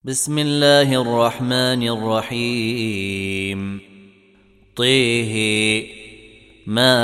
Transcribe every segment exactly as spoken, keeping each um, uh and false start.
بسم الله الرحمن الرحيم. طه ما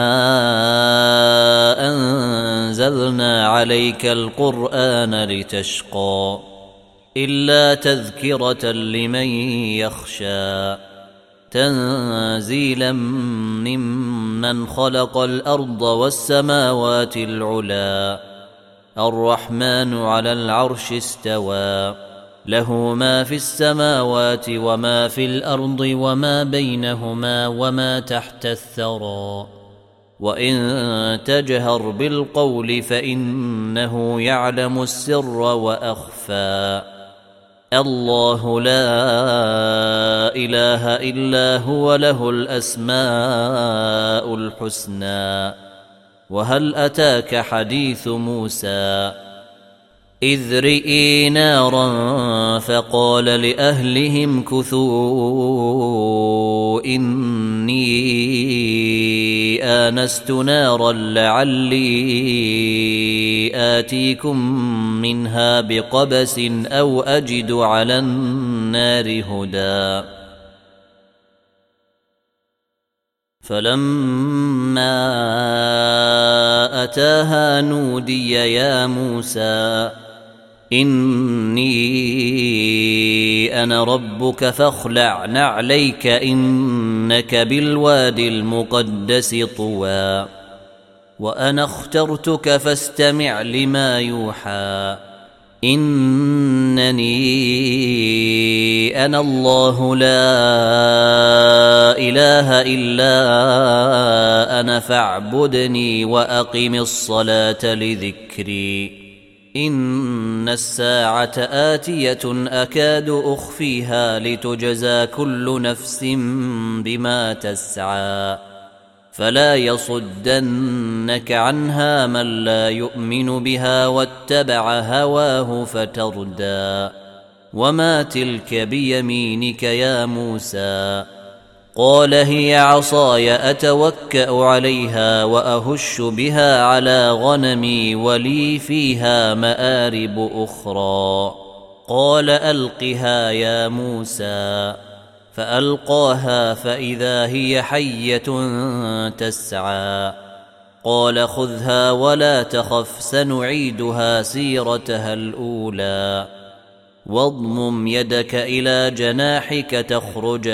أنزلنا عليك القرآن لتشقى إلا تذكرة لمن يخشى تنزيلا ممن خلق الأرض والسماوات العلى الرحمن على العرش استوى له ما في السماوات وما في الأرض وما بينهما وما تحت الثرى وإن تجهر بالقول فإنه يعلم السر وأخفى الله لا إله إلا هو له الأسماء الحسنى. وهل أتاك حديث موسى إذ رئي نارا فقال لأهلهم كثوا إني آنست نارا لعلي آتيكم منها بقبس أو أجد على النار هدى. فلما أتاها نودي يا موسى إني أنا ربك فاخلع نعليك إنك بالوادي المقدس طوى وأنا اخترتك فاستمع لما يوحى إنني أنا الله لا إله إلا أنا فاعبدني وأقم الصلاة لذكري إن الساعة آتية أكاد أخفيها لتجزى كل نفس بما تسعى فلا يصدنك عنها من لا يؤمن بها واتبع هواه فتردى. وما تلك بيمينك يا موسى قال هي عصاي أتوكأ عليها وأهش بها على غنمي ولي فيها مآرب أخرى. قال ألقها يا موسى فألقاها فإذا هي حية تسعى قال خذها ولا تخف سنعيدها سيرتها الأولى واضمم يدك إلى جناحك تخرج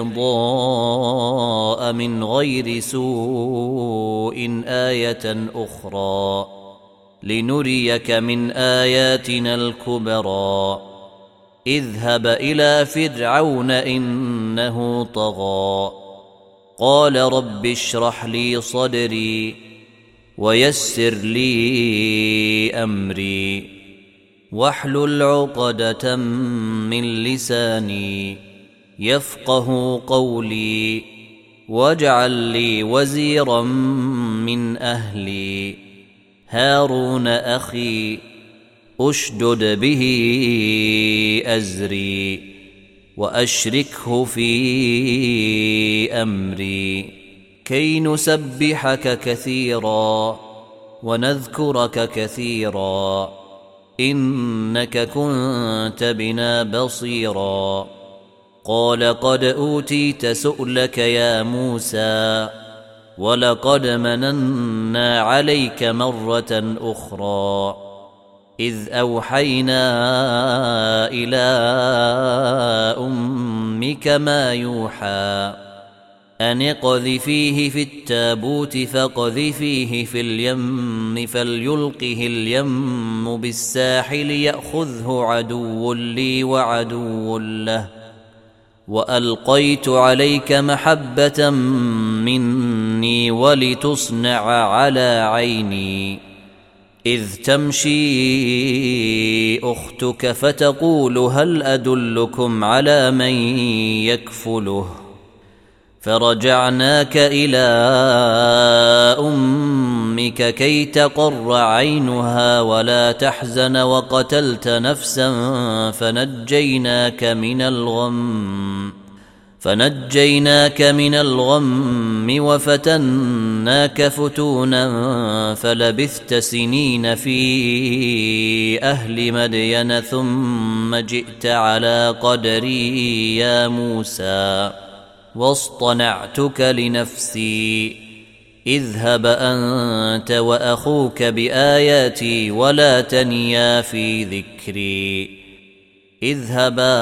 بيضاء من غير سوء آية أخرى لنريك من آياتنا الكبرى. اذهب إلى فرعون إنه طغى قال رب اشرح لي صدري ويسر لي أمري واحلل عقدة من لساني يفقه قولي واجعل لي وزيرا من أهلي هارون أخي أشدد به أزري وأشركه في أمري كي نسبحك كثيرا ونذكرك كثيرا إنك كنت بنا بصيرا. قال قد أوتيت سؤلك يا موسى ولقد مننا عليك مرة أخرى إذ أوحينا إلى أمك ما يوحى أن اقذفيه في التابوت فاقذفيه في اليم فليلقه اليم بالساحل يأخذه عدو لي وعدو له وألقيت عليك محبة مني ولتصنع على عيني إذ تمشي أختك فتقول هل أدلكم على من يكفله فرجعناك إلى أمك كي تقر عينها ولا تحزن وقتلت نفسا فنجيناك من الغم فنجيناك من الغم وفتناك فتونا فلبثت سنين في أهل مدين ثم جئت على قدري يا موسى واصطنعتك لنفسي اذهب أنت وأخوك بآياتي ولا تنيا في ذكري اذهبا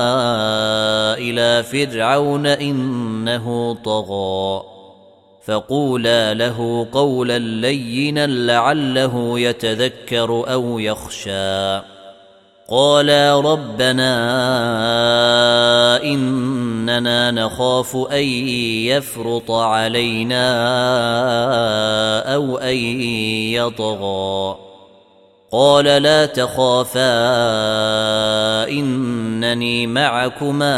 إلى فرعون إنه طغى فقولا له قولا لينا لعله يتذكر أو يخشى قالا ربنا إننا نخاف أن يفرط علينا أو أن يطغى قال لا تخافا إنني معكما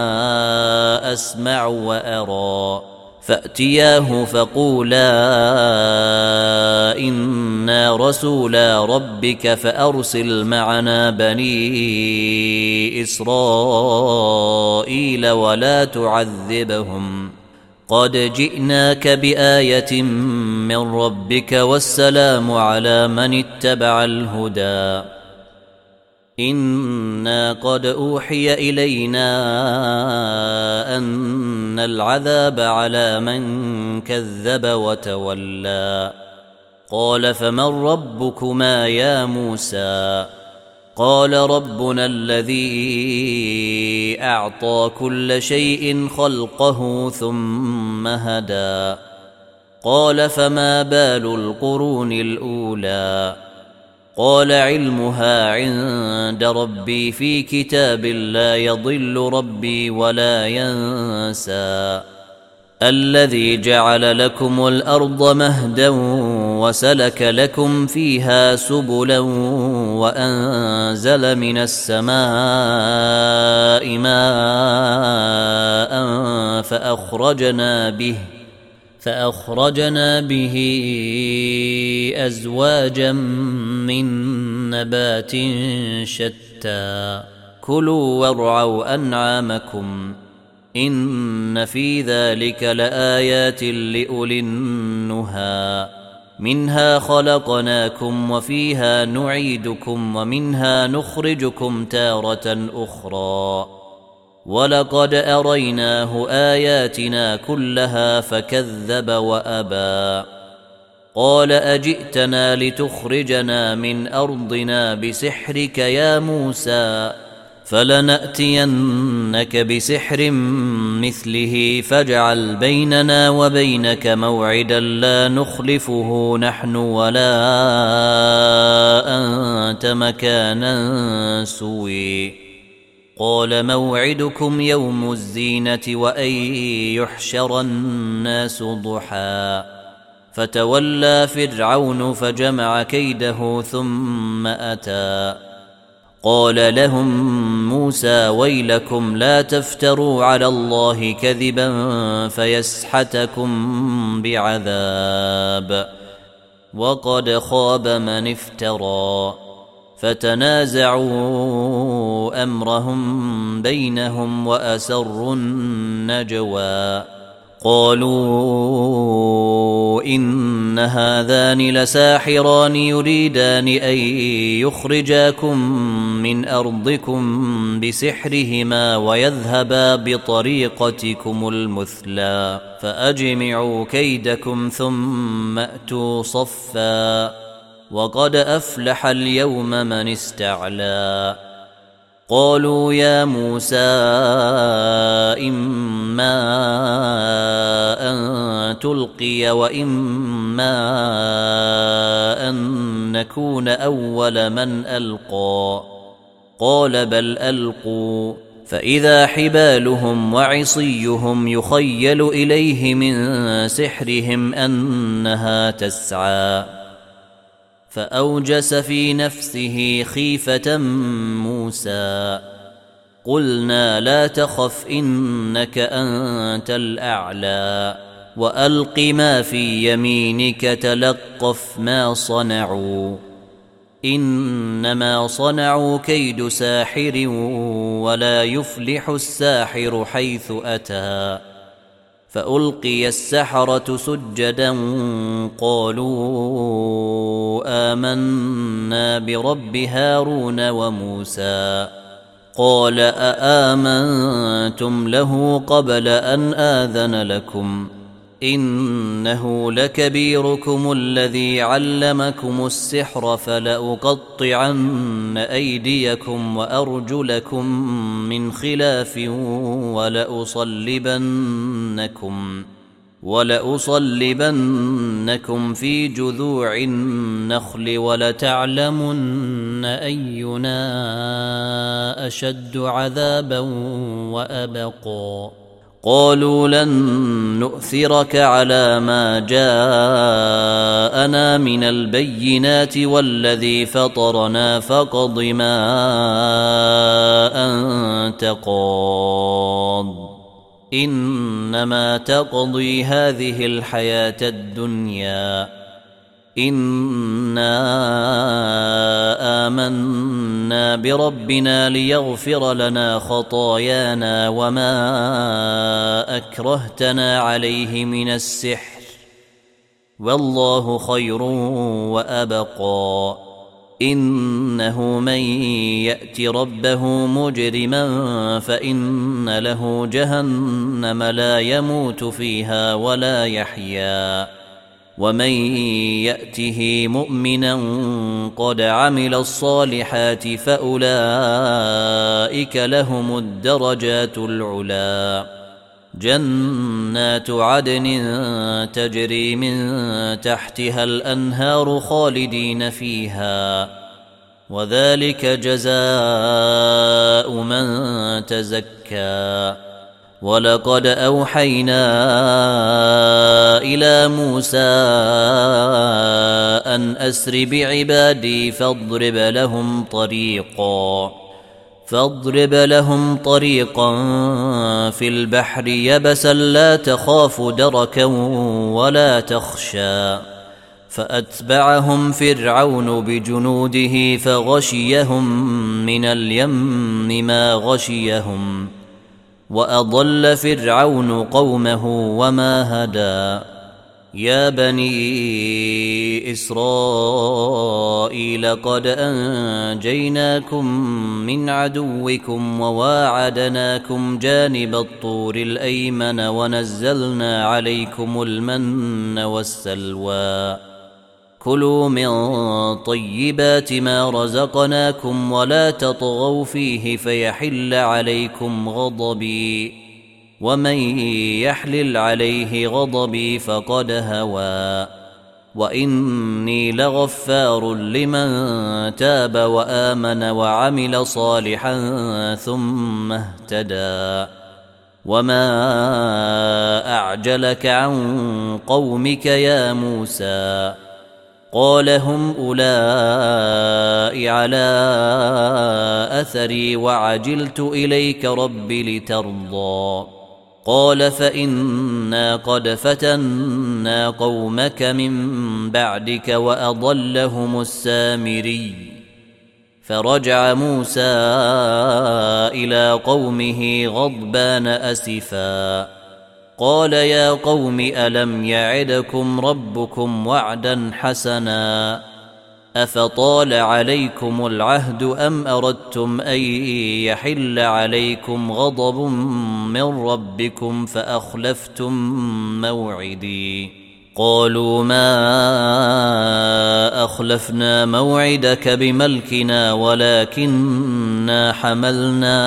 أسمع وأرى فأتياه فقولا إنا رسولا ربك فأرسل معنا بني إسرائيل ولا تعذبهم قد جئناك بآية من ربك والسلام على من اتبع الهدى إنا قد أوحي إلينا أن العذاب على من كذب وتولى قال فمن ربكما يا موسى قال ربنا الذي أعطى كل شيء خلقه ثم هدى قال فما بال القرون الأولى قال علمها عند ربي في كتاب لا يضل ربي ولا ينسى الذي جعل لكم الأرض مهدا وسلك لكم فيها سبلا وأنزل من السماء ماء فأخرجنا به فأخرجنا به أزواجا من نبات شتى كلوا وارعوا أنعامكم إن في ذلك لآيات لأولي النهى منها خلقناكم وفيها نعيدكم ومنها نخرجكم تارة أخرى ولقد أريناه آياتنا كلها فكذب وأبى قال أجئتنا لتخرجنا من أرضنا بسحرك يا موسى فلنأتينك بسحر مثله فاجعل بيننا وبينك موعدا لا نخلفه نحن ولا أنت مكانا سوي قال موعدكم يوم الزينة وأن يحشر الناس ضحى فتولى فرعون فجمع كيده ثم أتى قال لهم موسى ويلكم لا تفتروا على الله كذبا فيسحتكم بعذاب وقد خاب من افترى فتنازعوا أمرهم بينهم وأسروا النجوى قالوا إن هذان لساحران يريدان أن يخرجاكم من أرضكم بسحرهما ويذهبا بطريقتكم المثلى فأجمعوا كيدكم ثم أتوا صفا وقد أفلح اليوم من استعلى قالوا يا موسى إما أن تلقي وإما أن نكون أول من ألقى قال بل ألقوا فإذا حبالهم وعصيهم يخيل إليه من سحرهم أنها تسعى فأوجس في نفسه خيفة موسى قلنا لا تخف إنك أنت الأعلى وألق ما في يمينك تلقف ما صنعوا إنما صنعوا كيد ساحر ولا يفلح الساحر حيث أتى. فألقي السحرة سجدا قالوا آمنا برب هارون وموسى. قال أآمنتم له قبل أن آذن لكم إنه لكبيركم الذي علمكم السحر فلأقطعن أيديكم وأرجلكم من خلاف ولأصلبنكم ولأصلبنكم في جذوع النخل ولتعلمن أينا أشد عذابا وأبقى. قالوا لن نؤثرك على ما جاءنا من البينات والذي فطرنا فاقض ما أنت قاض إنما تقضي هذه الحياة الدنيا إنا آمنا بربنا ليغفر لنا خطايانا وما أكرهتنا عليه من السحر والله خير وأبقى. إنه من يأت ربه مجرما فإن له جهنم لا يموت فيها ولا يحيا ومن يأته مؤمنا قد عمل الصالحات فأولئك لهم الدرجات العلا جنات عدن تجري من تحتها الأنهار خالدين فيها وذلك جزاء من تزكى. ولقد أوحينا إلى موسى أن أسر بعبادي فاضرب لهم طريقا فاضرب لهم طريقا في البحر يبسا لا تخاف دركا ولا تخشى. فأتبعهم فرعون بجنوده فغشيهم من اليم ما غشيهم وأضل فرعون قومه وما هدى. يا بني إسرائيل قد أنجيناكم من عدوكم وواعدناكم جانب الطور الأيمن ونزلنا عليكم المن والسلوى. كلوا من طيبات ما رزقناكم ولا تطغوا فيه فيحل عليكم غضبي ومن يحلل عليه غضبي فقد هوى. وإني لغفار لمن تاب وآمن وعمل صالحا ثم اهتدى. وما أعجلك عن قومك يا موسى؟ قال هم أولئك على أثري وعجلت إليك رب لترضى. قال فإنا قد فتنا قومك من بعدك وأضلهم السامري. فرجع موسى إلى قومه غضبان أسفا قال يا قوم ألم يعدكم ربكم وعدا حسنا أفطال عليكم العهد أم أردتم أن يحل عليكم غضب من ربكم فأخلفتم موعدي. قالوا ما أخلفنا موعدك بملكنا ولكننا حملنا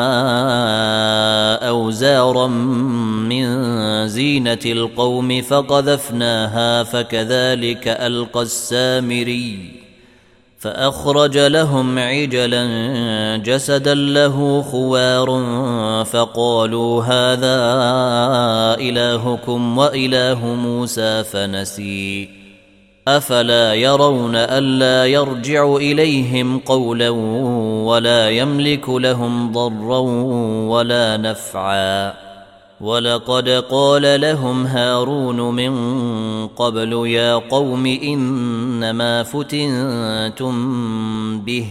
أوزارا من زينة القوم فقذفناها فكذلك ألقى السامري. فأخرج لهم عجلا جسدا له خوار فقالوا هذا إلهكم وإله موسى فنسي. أفلا يرون ألا يرجع إليهم قولا ولا يملك لهم ضرا ولا نفعا ولقد قال لهم هارون من قبل يا قوم إنما فتنتم به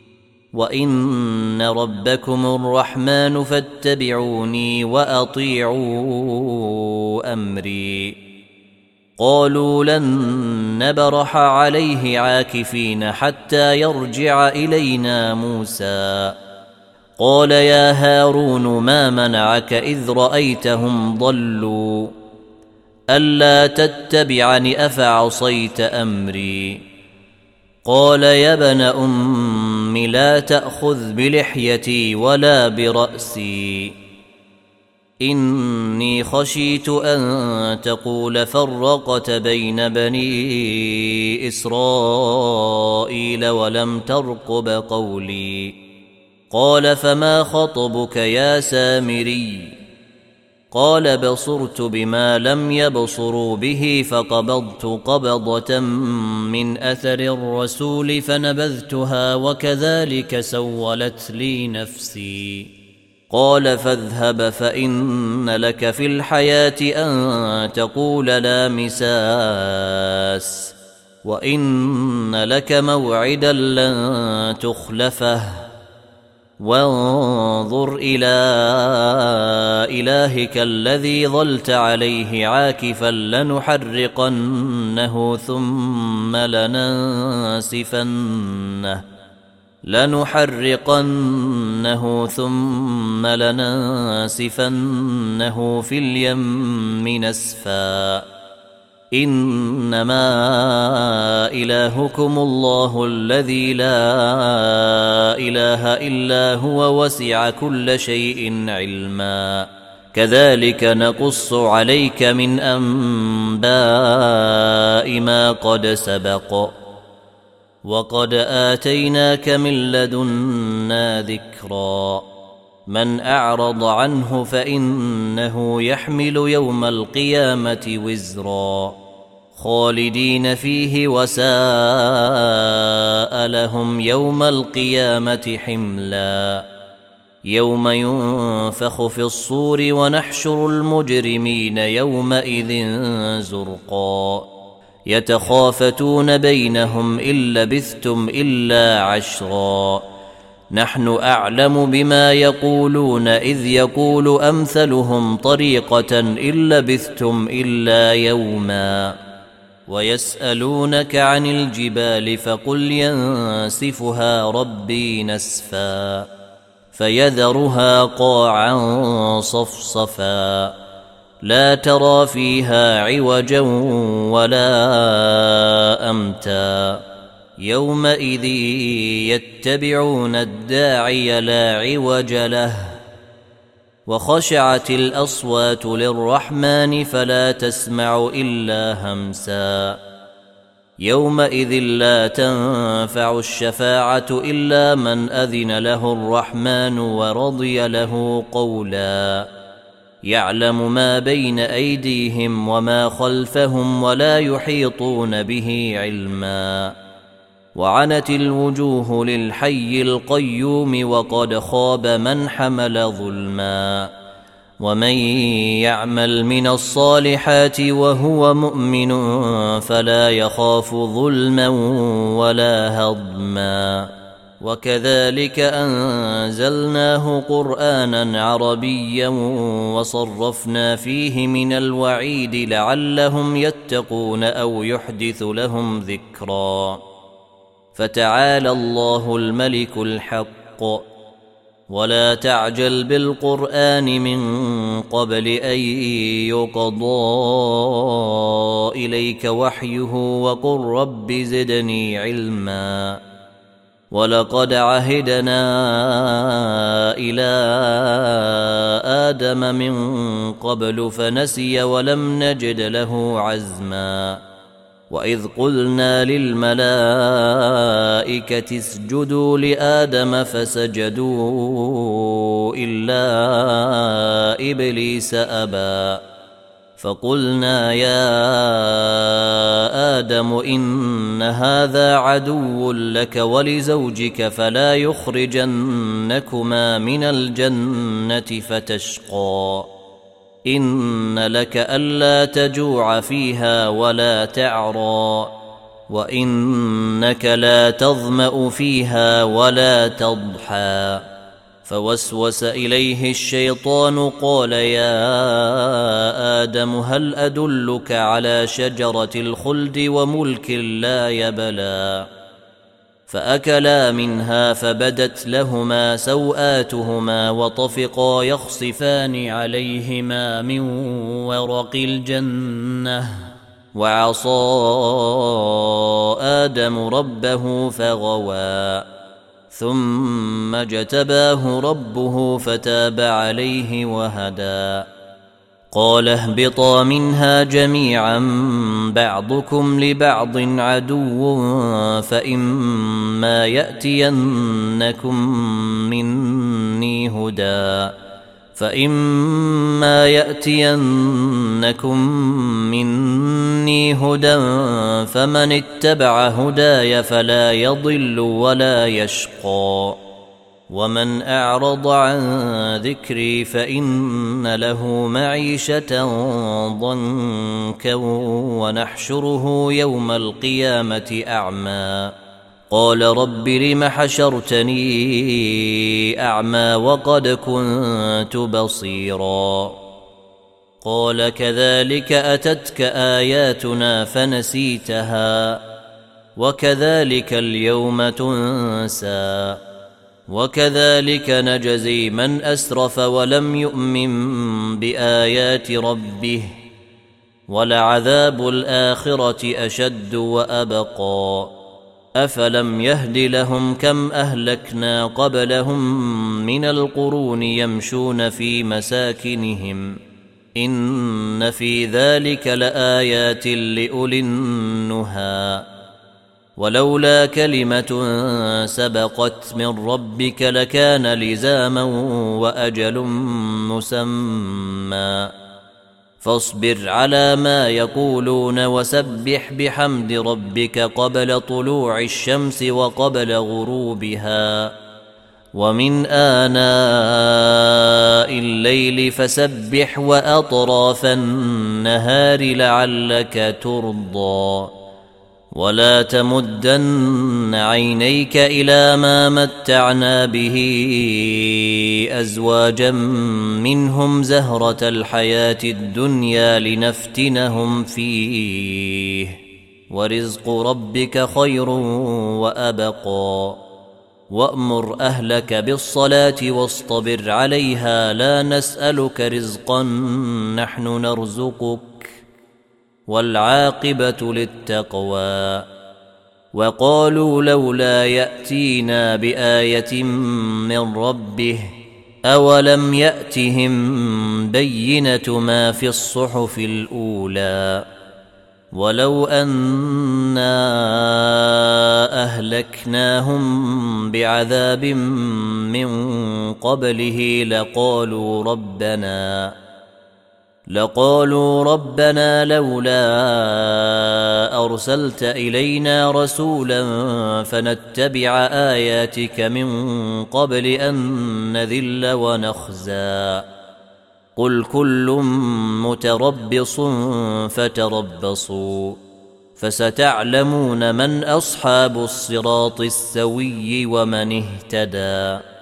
وإن ربكم الرحمن فاتبعوني وأطيعوا أمري. قالوا لن نبرح عليه عاكفين حتى يرجع إلينا موسى. قال يا هارون ما منعك إذ رأيتهم ضلوا ألا تتبعني أفعصيت أمري. قال يا ابن أم لا تأخذ بلحيتي ولا برأسي إني خشيت أن تقول فرقت بين بني إسرائيل ولم ترقب قولي. قال فما خطبك يا سامري؟ قال بصرت بما لم يبصروا به فقبضت قبضة من أثر الرسول فنبذتها وكذلك سولت لي نفسي. قال فاذهب فإن لك في الحياة أن تقول لا مساس وإن لك موعدا لن تخلفه وانظر إلى إلهك الذي ظلت عليه عاكفا لنحرقنه ثم لننسفنه لنحرقنه ثم لننسفنه في اليم نسفا. إنما إلهكم الله الذي لا إله إلا هو وسع كل شيء علما. كذلك نقص عليك من أنباء ما قد سبق وقد آتيناك من لدنا ذكرا. من أعرض عنه فإنه يحمل يوم القيامة وزرا خالدين فيه وساء لهم يوم القيامة حملا. يوم ينفخ في الصور ونحشر المجرمين يومئذ زرقا يتخافتون بينهم إن لبثتم إلا عشرا نحن أعلم بما يقولون إذ يقول أمثلهم طريقة إن لبثتم إلا يوما. ويسألونك عن الجبال فقل ينسفها ربي نسفا فيذرها قاعا صفصفا لا ترى فيها عوجا ولا أمتا. يومئذ يتبعون الداعي لا عوج له وخشعت الأصوات للرحمن فلا تسمع إلا همسا. يومئذ لا تنفع الشفاعة إلا من أذن له الرحمن ورضي له قولا. يعلم ما بين أيديهم وما خلفهم ولا يحيطون به علما. وعنت الوجوه للحي القيوم وقد خاب من حمل ظلما. ومن يعمل من الصالحات وهو مؤمن فلا يخاف ظلما ولا هضما. وكذلك أنزلناه قرآنا عربيا وصرفنا فيه من الوعيد لعلهم يتقون أو يحدث لهم ذكرا. فتعالى الله الملك الحق ولا تعجل بالقرآن من قبل أن يقضى إليك وحيه وقل رب زدني علما. ولقد عهدنا إلى آدم من قبل فنسي ولم نجد له عزما. وإذ قلنا للملائكة اسجدوا لآدم فسجدوا إلا إبليس أبى. فقلنا يا آدم إن هذا عدو لك ولزوجك فلا يخرجنكما من الجنة فتشقى. إن لك ألا تجوع فيها ولا تعرى وإنك لا تظمأ فيها ولا تضحى. فوسوس إليه الشيطان قال يا آدم هل أدلك على شجرة الخلد وملك لا يبلى. فأكلا منها فبدت لهما سوآتهما وطفقا يخصفان عليهما من ورق الجنة وعصى آدم ربه فغوى ثم اجتباه ربه فتاب عليه وهدى. قال اهبطا منها جميعا بعضكم لبعض عدو فإما يأتينكم مني هدى فإما يأتينكم مني هدى فمن اتبع هداي فلا يضل ولا يشقى ومن أعرض عن ذكري فإن له معيشة ضنكا ونحشره يوم القيامة أعمى. قال رب لم حشرتني أعمى وقد كنت بصيرا. قال كذلك أتتك آياتنا فنسيتها وكذلك اليوم تنسى وكذلك نجزي من أسرف ولم يؤمن بآيات ربه ولعذاب الآخرة أشد وأبقى. أفلم يهد لهم كم أهلكنا قبلهم من القرون يمشون في مساكنهم إن في ذلك لآيات لأولي النهى. ولولا كلمة سبقت من ربك لكان لزاما وأجل مسمى. فاصبر على ما يقولون وسبح بحمد ربك قبل طلوع الشمس وقبل غروبها ومن آناء الليل فسبح وأطراف النهار لعلك ترضى. ولا تمدن عينيك إلى ما متعنا به أزواجا منهم زهرة الحياة الدنيا لنفتنهم فيه ورزق ربك خير وأبقى. وأمر أهلك بالصلاة واصطبر عليها لا نسألك رزقا نحن نرزقك والعاقبة للتقوى. وقالوا لولا يأتينا بآية من ربه أولم يأتهم بينة ما في الصحف الأولى. ولو أنا أهلكناهم بعذاب من قبله لقالوا ربنا لقالوا ربنا لولا أرسلت إلينا رسولا فنتبع آياتك من قبل أن نذل ونخزى. قل كل متربص فتربصوا فستعلمون من أصحاب الصراط السوي ومن اهتدى.